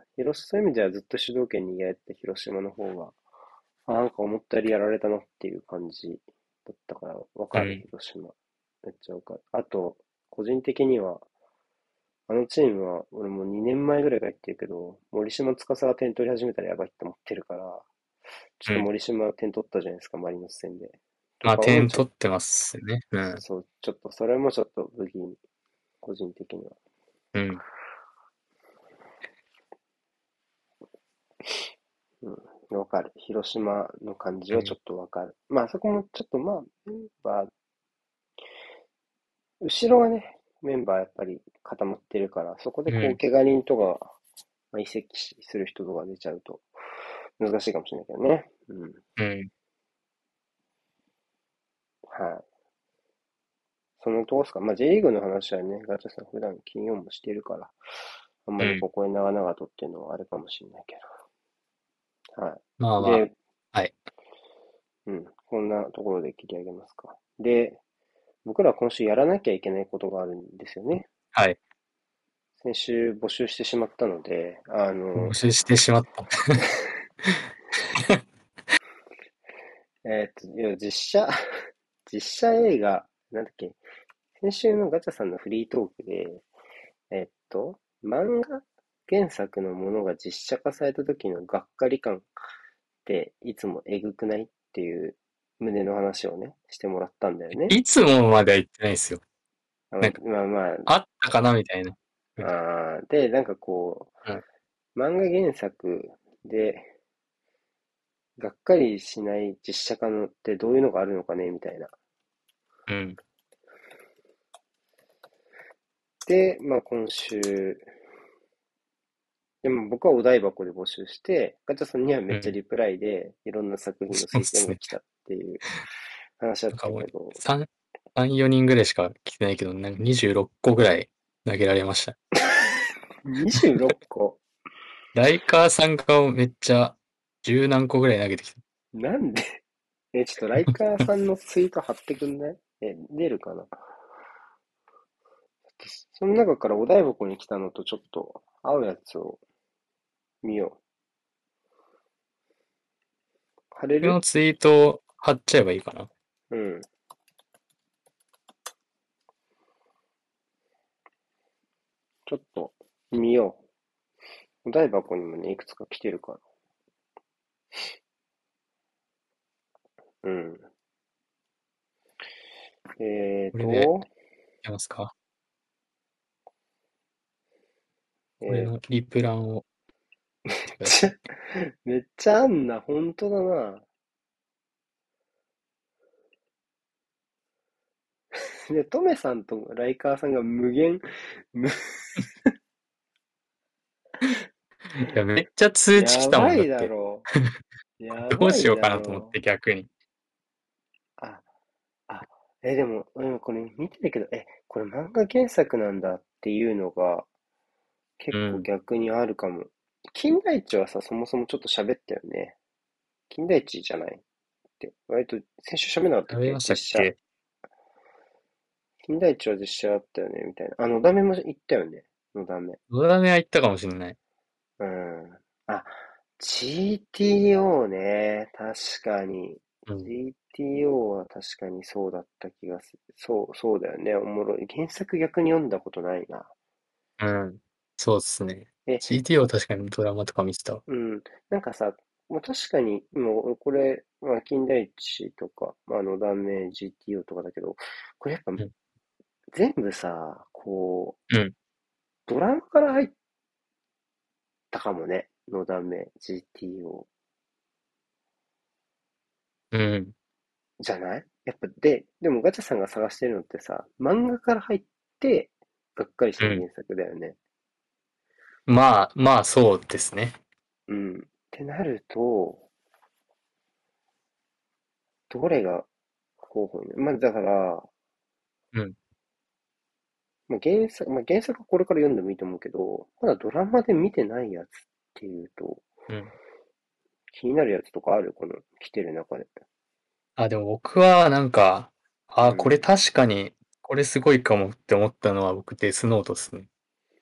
そういう意味ではずっと主導権握られてた広島の方が、なんか思ったよりやられたなっていう感じだったから、わかる、 うん。 広島。めっちゃわかる。あと、個人的には、あのチームは、俺も2年前ぐらいから言ってるけど、森島司が点取り始めたらやばいって思ってるから、ちょっうん。 と森島点取ったじゃないですか、マリノス戦で。とまあ、 かをちょっ点取ってますね。うん。 そう、ちょっと、それもちょっと不気味、個人的には。 うん。 うん、わかる。広島の感じうん。 はちょっとわかる。まあ、そこもちょっとまあ、後ろがね、メンバーやっぱり固まってるから、そこでこう、 うん。 怪我人とか、まあ、移籍する人とか出ちゃうと難しいかもしれないけどね。うん。 うん。 はい。そのとこですか。まあ、J リーグの話はね、ガチャさん普段金曜もしてるから、あんまりうん。 ここに長々とっていうのはあれかもしれないけど。はい。 まあまあ。 で、 はい。 うん。こんなところで切り上げますか。で、僕ら今週やらなきゃいけないことがあるんですよね。 はい。 先週募集してしまったので、 募集してしまった。 いや実写映画、なんだっけ、先週のガチャさんのフリートークで、漫画原作のものが実写化された時のがっかり感っていつもえぐくないっていう胸の話をね、してもらったんだよね。 いつもまでは言ってないですよ。なんか、 まあまあったかなみたいな。 あ、で、なんかこうん。 う、漫画原作でがっかりしない実写化のってどういうのがあるのかねみたいな。 うん。 で、まあ今週、でも僕はお台箱で募集して、ガチャさんにはめうん。 っちゃリプライでいろんな作品の推そうですね。 薦が来たっていう話だっなんかもう、 たけど、 3、4人ぐらいしか来てないけど、なんか26個ぐらい投げられました。 26個。 ライカーさんがめっちゃ十何個ぐらい投げてきた。 なんでちょっとライカーさんのツイート貼ってくんない？出るかな？その中からお台箱に来たのとちょっと合うやつを見よう。貼れる？ 僕のツイートを貼っちゃえばいいかな。 うん。ちょっと見よう。お台箱にもね、いくつか来てるから。うん。えーこれで、 と、 いけますか？これえのリプランを。 てください。 ちゃ、めっちゃあんな、ほんとだな。で、トメさんとライカーさんが無限、む、 いや、めっちゃ通知来たもんやばいだって。 だろう。やどうばいしようかなと思っだろて逆に。 う。あ、でも、これ見てるけど、これ漫画原作なんだっていうのが結構うん。 逆にあるかも。金田一はさ、そもそもちょっと喋ったよね。金田一じゃないって。割と先週喋らなかったっ食べましたけ実写。 っけ？ 金田一は実写あったよねみたいな。のだめも言ったよね。のだめ。 のだめは行ったかもしれない。 うん。GTO ね。確かに。 うん。 GTO は確かにそうだった気がする。そうだよね。おもろい。原作逆に読んだことないな。 うん。そうっすね。 え、 GTO 確かにドラマとか見てたわ。 うん。なんかさ、もう確かに、もうこれ、金田一とか、断面 GTO とかだけど、これやっぱうん。 全部さ、こうん。 う、ドラマから入ったかもね。の断面 GTO。 うん。 じゃないやっぱ、でもガチャさんが探してるのってさ、漫画から入って、がっかりしうん。 た原作だよね。 まあ、まあ、そうですね。 うん。ってなると、どれが候補になる？まあ、だから、 うん。 原作はこれから読んでもいいと思うけど、まだドラマで見てないやつっていうと、 うん。 気になるやつとかあるこの来てる中で。 あ、でも僕はなんか、あ、これうん。 確かに、これすごいかもって思ったのは僕デスノートですね。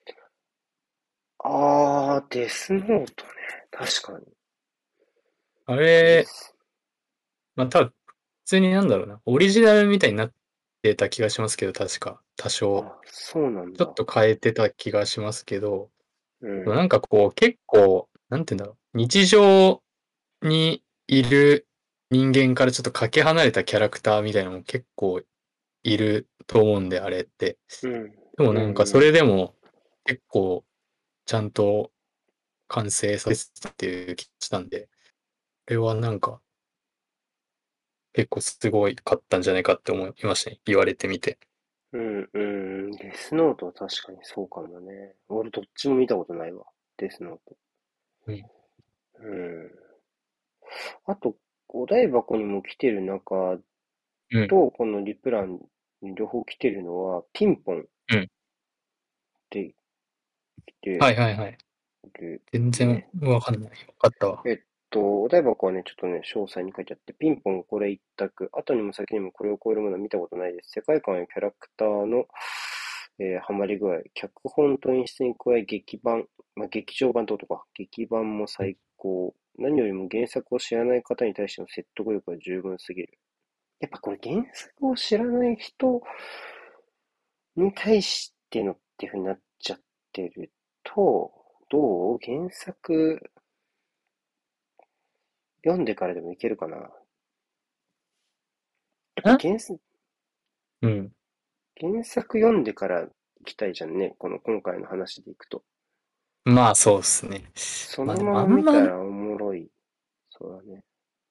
デスノートね。確かに。 あれ、 デス。 まあ多分、普通になんだろうな。オリジナルみたいになってた気がしますけど、確か。多少。 そうなんだ。 ちょっと変えてた気がしますけど、 うん。 なんかこう、結構、なんて言うんだろう。日常にいる人間からちょっとかけ離れたキャラクターみたいなのも結構いると思うんで、あれって。 うん。 でもうなんかそん。 れでも結構ちゃんと完成させてたっていう気がしたんで、これはなんか結構すごいかったんじゃないかって思いましたね。言われてみて。 うん。うん。デスノートは確かにそうかもね。俺どっちも見たことないわ。デスノート。 うん。 うん。あと、お台箱にも来てる中うん。 と、このリプランに両方来てるのは、ピンポンっうん。 て来てはいはいはい。 る全然ね。 わかんない。わかったわ。 お台箱はね、ちょっとね、詳細に書いてあって、ピンポンこれ一択。後にも先にもこれを超えるものは見たことないです。世界観やキャラクターの、ハマり具合。脚本と演出に加え劇場版ってことか。劇版もうん。 最高。何よりも原作を知らない方に対しての説得力が十分すぎる。やっぱこれ原作を知らない人に対してのっていう風になっちゃってると、どう原作読んでからでもいけるかな。やっぱあ、うん。 原作読んでから行きたいじゃんね。今回の話でいくと。 まあそうっすね。まあでそのままもあんま見たらおもろい。そうだね。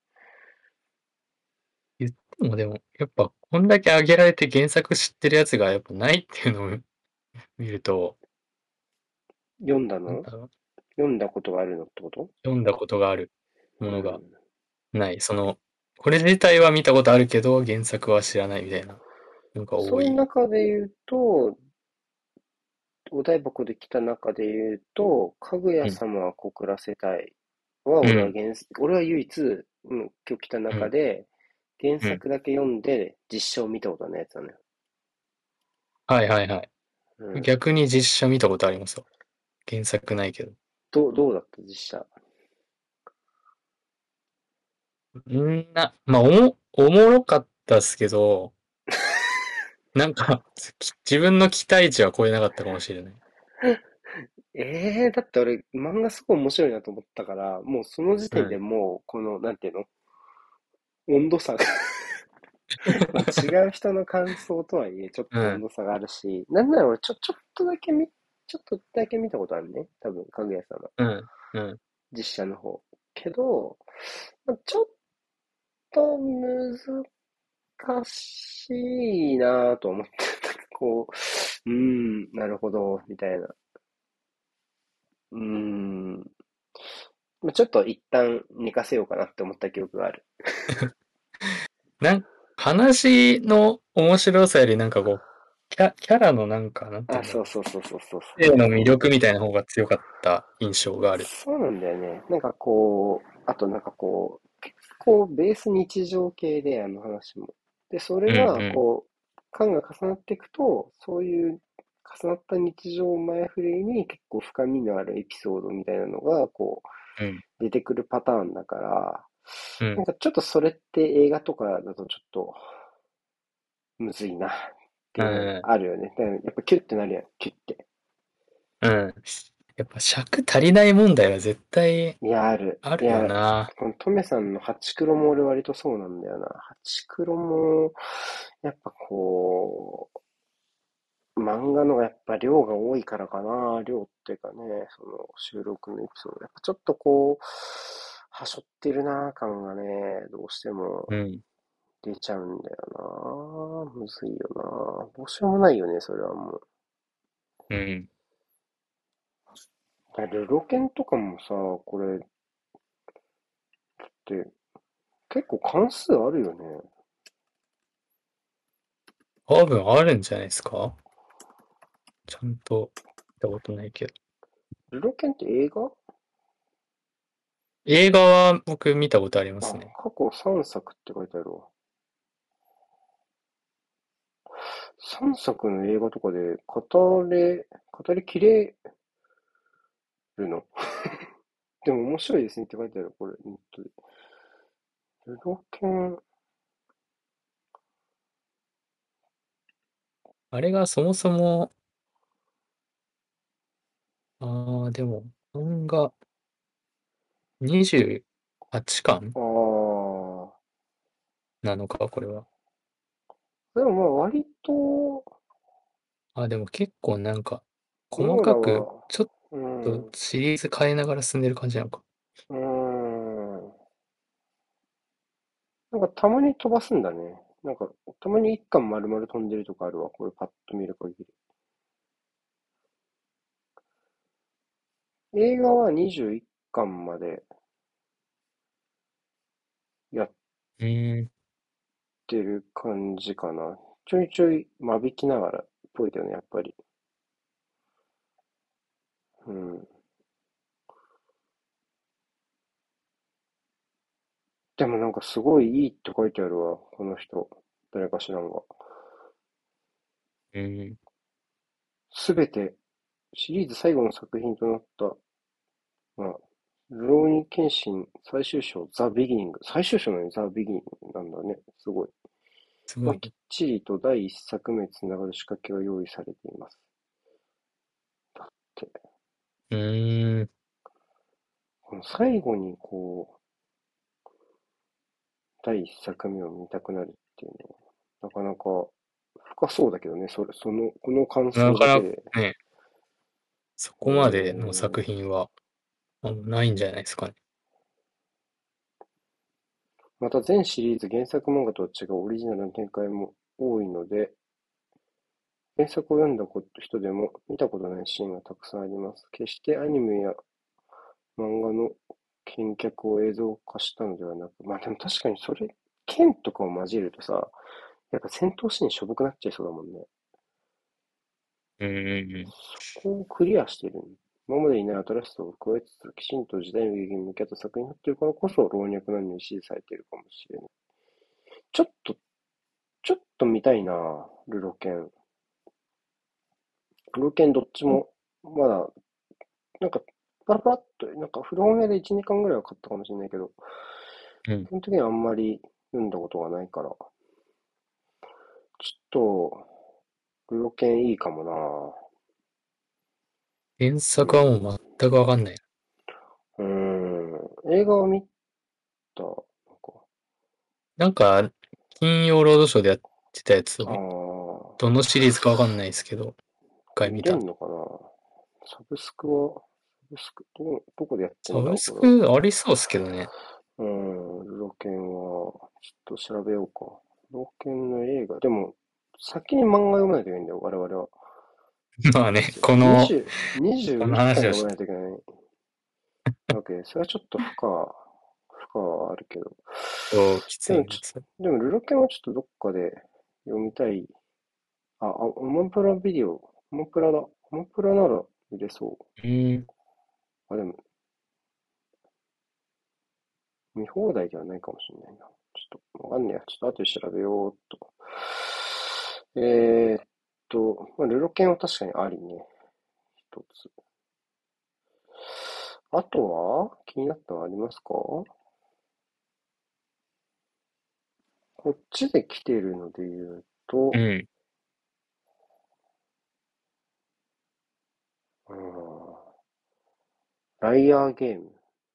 言ってもでも、やっぱこんだけ上げられて原作知ってるやつがやっぱないっていうのを見ると、 読んだのなんだろう、 読んだことがあるのってこと？ 読んだことがあるものがうん。 ない。これ自体は見たことあるけど、原作は知らないみたいなのがその多い。 中で言うと、お台箱で来た中で言うと、かぐやうん。 様は告らせたいは、 うん。 俺は唯一、今日来たうん。 中で、原うん。 作だけ読んで実写を見たことないやつなのよ。 はいはいはい。 うん。 逆に実写見たことありますよ。原作ないけど。 どうだった実写？ おもろかったっすけど、なんか、自分の期待値は超えなかったかもしれない。 だって俺、漫画すごい面白いなと思ったから、もうその時点でうん。 もう、なんていうの温度差がまあ違う人の感想とはいえ、ちょっうん。 と温度差があるし、なんなら俺ちょっとだけ見たことあるね。多分、かぐや様。 うん。 うん。 実写の方。けど、ちょっと難しいなぁと思って、こなるほど、みたいな。うーん、ちょっと一旦寝かせようかなって思った記憶がある。 なん、話の面白さよりなんかこう、キャラのなんか、なんてあ、 言うんだろう。 そうそうそうそうそうそう。 性の魅力みたいな方が強かった印象がある。 そうなんだよね。あと結構ベース日常系で、あの話も。で、それうんが、 う感が重なっていくと、そういう重なった日常を前振りに結構深みのあるエピソードみたいなのが、 ん。うん。 出てくるパターンだから、 うん。 ちょっとそれって映画とかだとちょっとむずいなってういうのがん。 あるよね。だからやっぱキュッてなるやん、キュッて。 うん。やっぱ尺足りない問題は絶対いや、ある。 あるよいや、 な。 このトメさんのハチクロも俺割とそうなんだよな。ハチクロも、やっぱ漫画のやっぱ量が多いからかな。量っていうかね、その収録のエピソード。やっぱちょっとはしょってるな感がね、どうしてもうん。 出ちゃうんだよな。むずいよな。どうしようもないよね、それはもう。 うん。 ルロケンとかもさ、これって結構関数あるよね。 多分あるんじゃないですか？ちゃんと見たことないけど。 ルロケンって映画？ 映画は僕見たことありまあ、 すね。 過去3作って書いてあるわ。3作の映画とかで語りきれるの？でも面白いですねって書いてある、これ。ネットで。ルロケン、 あれがそもそも、でも、漫画28巻ああ、 なのか、これは。 でもまあ割と、 でも結構なんか、細網羅かく、 は、 ちょっうん、 とシリーズ変えながら進んでる感じなのか。 うーん。たまに飛ばすんだね。たまに一巻丸々飛んでるとかあるわ。これパッと見る限り。映画は21巻までやっうーん、 てる感じかな。ちょいちょい間引きながらっぽいだよね、やっぱり。うん。でもすごいいいって書いてあるわ、この人。誰か知らんが。 うーん、 すべてシリーズ最後の作品となった、まあ、ルローニケンシン最終章ザ・ビギニング。最終章なのにザ・ビギニングなんだね。すごい。きっすごいね。 ちりと第一作目につながる仕掛けが用意されています。だって、 うーん、 この最後に第一作目を見たくなるっていうのは、なかなか深そうだけどね、この感なかなか想だけで。 ね、そうこまでのーん。 作品は、ないんじゃないですかね。 また全シリーズ原作漫画とは違うオリジナルの展開も多いので、原作を読んだ人でも見たことないシーンがたくさんあります。決してアニメや漫画の見脚を映像化したのではなく、まあでも確かに剣とかを交えるとさ、やっぱ戦闘シーンしょぼくなっちゃいそうだもんね。 うーん、 そこをクリアしてる。今までにない新しさを加えつつ、きちんと時代の劇に向けた作品になっているからこそ、老若男女に支持されているかもしれない。ちょっと、ちょっと見たいなルロケン。ルロケンどっちも、まだ、なんか、パラパラっと、古本屋で1、2巻ぐらいは買ったかもしれないけど、 うん。 基本的にはあんまり読んだことがないから、ちょっと、ルロケンいいかもな原っていう。 作はもう全くわかんない。 映画を見た、 なんか、金曜ロードショーでやってたやつあを、 あ、 どのシリーズかわかんないですけど、一回見見た。 れんのかなサブスクは、 スク、どこでやってサんだ、 ブスクこありそうっすけどね。 れ。ルロケンは、ちょっと調べようか。ルロケンの映画。でも、先に漫画読まないといけないんだよ、我々は。 まあね、 いつ ?20、 この 21から話をし、 読まないといけないわけで、それはちょっと負荷はあるけど。 きつでもちいです。 でもルロケンはちょっとどっかで読みたい。オマプラビデオ。オマプラだ。オマプラなら見れそうん。 う。でも、見放題ではないかもしれないな。ちょっと、わかんねえや。ちょっと後で調べようっと。ルロケンは確かにありね。一つ。あとは気になったのありますか？こっちで来てるので言うと、 うん。 うん、ライアーゲーム。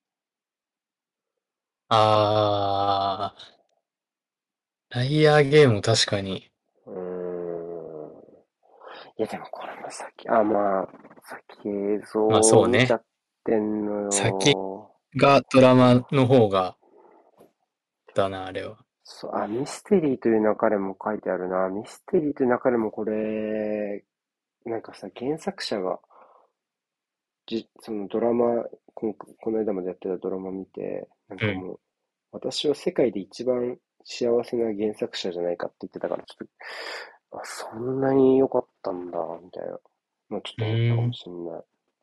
ライアーゲームも確かに。 うーん。いやでもこれも先映まあ像そうね。 見ちゃってんの先よ。 がドラマの方が、だな、あれは。 ミステリーという中でも書いてあるな。ミステリーという中でもこれ、なんかさ、原作者が、そのドラマ、この間までやってたドラマ見て、なんうん。 かもう、私は世界で一番幸せな原作者じゃないかって言ってたから、ちょっと、そんなに良かったんだ、みたいな。まあちょっうと思ったかもーん。 しれない。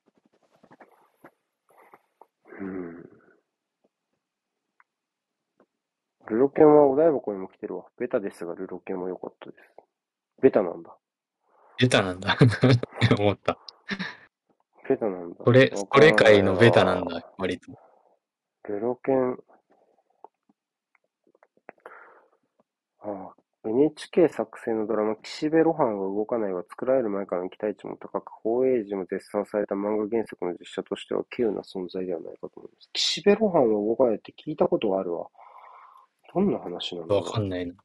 うん。ルロケンはお台箱にも来てるわ。ベタですが、ルロケンも良かったです。ベタなんだ。 ベタなんだ。思った。 ベタなんだ。わそれからない界のベタなんだ、 わ。 割と。 ルロケン、NHK 作成のドラマ、岸辺露伴は動かないは作られる前からの期待値も高く、放映時も絶賛された漫画原作の実写としては稀有な存在ではないかと思います。岸辺露伴は動かないって聞いたことがあるわ。どんな話なんだわかろんないな。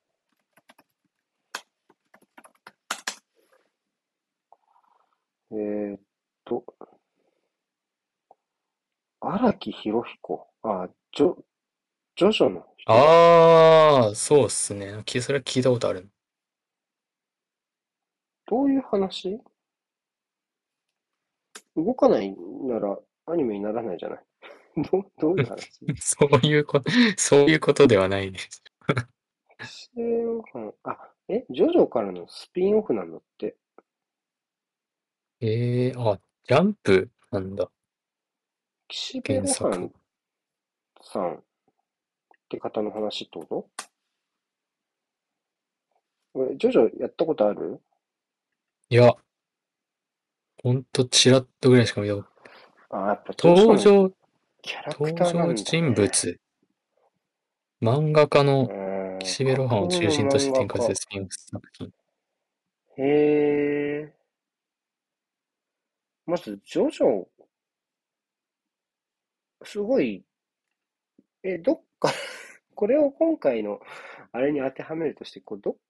う。と、荒木博彦。ジョジョの人だ。 そうっすね。それは聞いたことある。 どういう話？動かないならアニメにならないじゃない。どういう話？ そういうことではないです。 岸辺露伴、ジョジョからのスピンオフなんだって。 ジャンプなんだ、 岸辺原作。 露伴さんって方の話ってこと？俺、ジョジョやったことある？ いや、ほんとちらっとぐらいしか見たこと。 やっぱジョジョの登場、 キャラク登ターなんだ場人ね。 物。漫画家の岸辺架露伴を空の中心として漫画家。 展開するスピンオフ作品。 へえ。まず、ジョジョ、すごい、どっかこれを今回の、あれに当てはめるとして、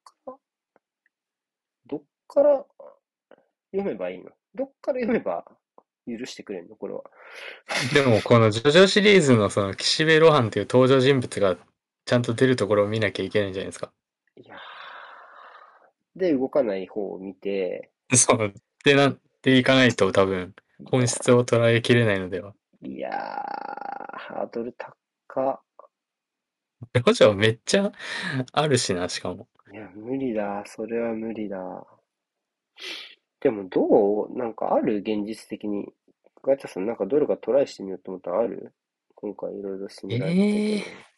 どっから読めばいいの？どっから読めば許してくれんのこれは。 でも、このジョジョシリーズのその岸辺露伴っていう登場人物がちゃんと出るところを見なきゃいけないんじゃないですか。 いやで、動かない方を見て、 そう。ってなっていかないと多分、 いや本質を捉えきれないのでは。 いやハードル高。 ジョジョめっちゃあるしな、しかも。 いや、無理だ。それは無理だ。でも、なんかある現実的に。ガチャさん、なんかどれかトライしてみようと思ったらある？今回いろいろ勧められてたけど。 ええ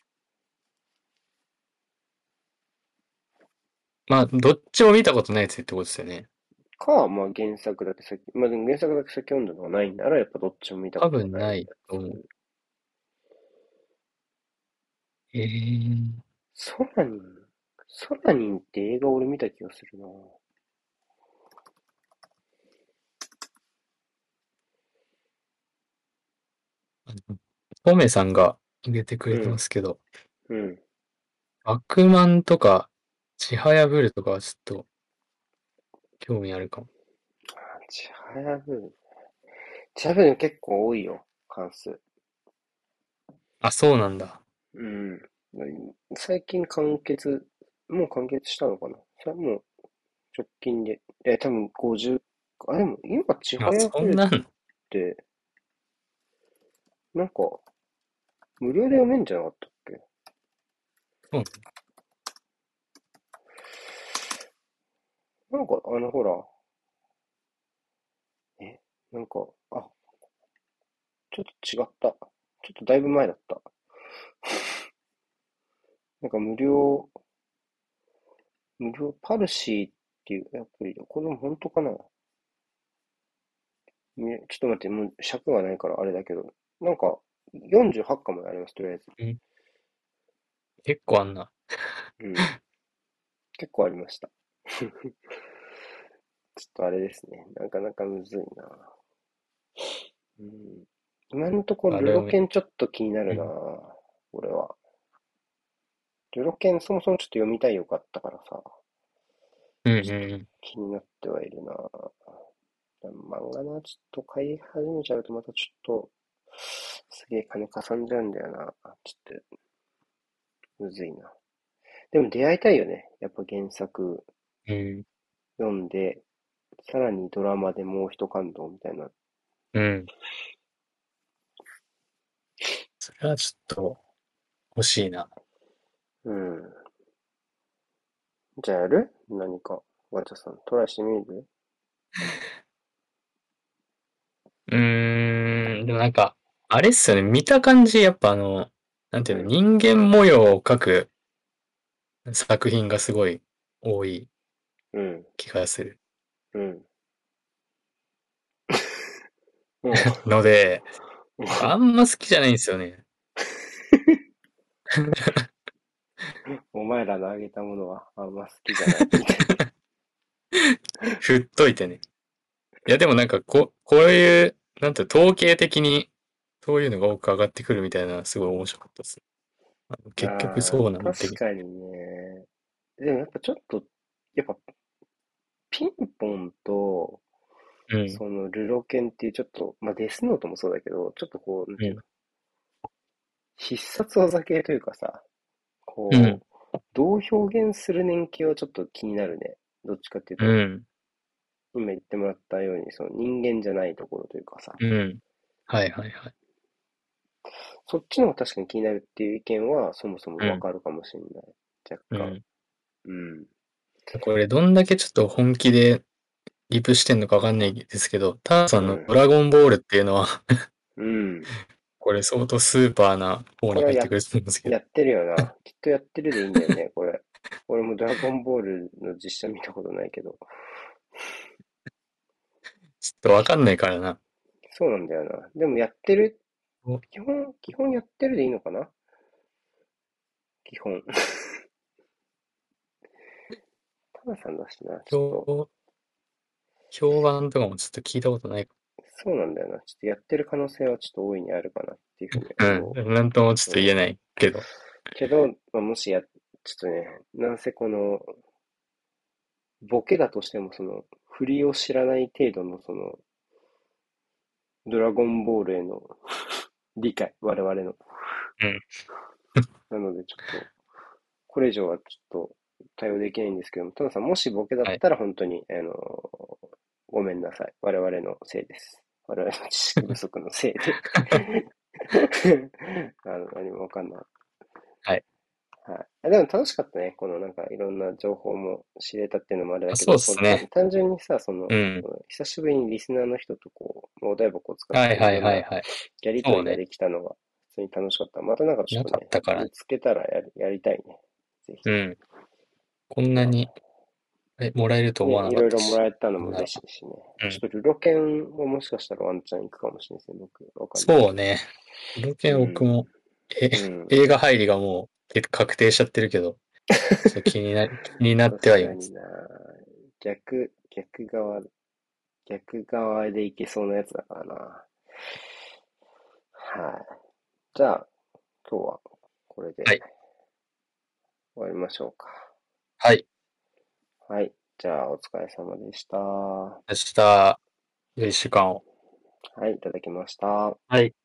まあ、どっちも見たことないやつってことですよね。 原作だけでも原作だけ先読んだのがないんなら、やっぱどっちも見た多ことが分ないないやと思う。 つ。 ええソラニン。ソラニンって映画俺見た気がするな。 トメさんが挙げてくれてまうん、 すけど、 うん。 バクマンとか、ちはやぶるとかはちょっと興味あるかも。 ちはやぶる。 調べるの結構多いよ、関数。 あ、そうなんだ。 うん。最近完結、もう完結したのかな。それもう直近で。多分50、あ、でも今、ちあ、 はやふるっそんなん。 て、なんか、無料で読めんじゃなかったっけ？ うん。 なんか、ほら、え、なんか、ちょっと違った。ちょっとだいぶ前だった。なんかパルシーっていうアプリで、これも本当かな？ね、ちょっと待って、もう尺がないからあれだけど、なんか、48巻まであります、とりあえず。 うん。結構あんな。 うん。結構ありました。ちょっとあれですね。なかなかむずいな。うん。今のところ、ルあれをめ、 ロケンちょっと気になるな、 うん。 俺は。ルロケンそもそもちょっと読みたいよかったからさ、 うんちょっとうん。 気になってはいるな。漫画な、ちょっと買い始めちゃうとまたちょっと、すげえ金かさんじゃうんだよな。ちょっと、むずいな。でも出会いたいよね。やっぱ原作うん。 読んで、さらにドラマでもう一感動みたいな。 うん。それはちょっと欲しいな。 うん。じゃあやる何か。ガチャさん、トライしてみる？ でもなんか、あれっすよね。見た感じ、やっぱなんていうの、 うん。 人間模様を描く作品がすごい多いうん。 気がするうん。もので、 う、 あんま好きじゃないんですよね。 お前らのあげたものはあんま好きじゃない。みたい振っといてね。いや、でもなんかこういう、なんていうの統計的に、そういうのが多く上がってくるみたいな、すごい面白かったです。 な。 結局そうなんて、 確かにね。でもやっぱちょっと、やっぱピンポンと、 うん、 そのルロケンっていうちょっと、まあデスノートもそうだけど、ちょっとこう、なんうん、 ていうの、必殺技系というかさ、 うん、 こう、どう表現する年季はちょっと気になるね。どっちかっていうと、 うん、 今言ってもらったように、その人間じゃないところというかさ、 うん。はいはいはい。 そっちの方が確かに気になるっていう意見はそもそもうん、 わかるかもしれない。若干。 うん。 うん。 これどんだけちょっと本気でリプしてんのかわかんないですけど、ターさんのうん。 ドラゴンボールっていうのはうん。 これ相当スーパーな方これはに入ってくると思うんですけど、 やってるよな。きっとやってるでいいんだよね、これ。俺もドラゴンボールの実写見たことないけど。 ちょっとわかんないからな。 そうなんだよな。でもやってる、基本やってるでいいのかな？基本。タナさんだしな、ちょっと。 評、評判とかもちょっと聞いたことない。 そうなんだよな。ちょっとやってる可能性はちょっと大いにあるかなっていうふうにう思ん。なんともちょっう。うん。 と言えないけど。 けど、まあ、もしちょっとね、なんせこの、ボケだとしても、その、振りを知らない程度の、その、ドラゴンボールへの理解、我々の。 うん。 なので、ちょっと、これ以上はちょっと対応できないんですけども、トナさん、もしボケだっはい。 たら本当に、ごめんなさい。我々のせいです。我々の知識不足のせいで何もわかんない。 はい。 はい。でも楽しかったね。このなんかいろんな情報も知れたっていうのもあれだけそうど、 っすね。 単純にさ、その、 うん。 久しぶりにリスナーの人とこう、お台箱を使ってはいはいいろんなはいはい。 やりとそうね。 りができたのが、普通に楽しかった。またなんかちなかょっとね、 ったから。 見つけたらやりたいね。ぜひ。 うん。こんなに、もらえると思わね、 ないろいろもかったし。 らえたのもなんなら。 嬉しいしね。 うん。 ちょっとルロケンももしかしたらワンチャン行くかもしれないですね。僕、わかんないけど。 そうね。ルケン僕うん。 も、え、 うん。 映画入りがもう確定しちゃってるけど、ちょっと気になってはいます。 確かにな。逆側で行けそうなやつだからな。はい。じゃあ、今日はこれではい。 終わりましょうか。 はい。 はい。じゃあ、お疲れ様でした。 明日、良い時間を。 はい、いただきました。 はい。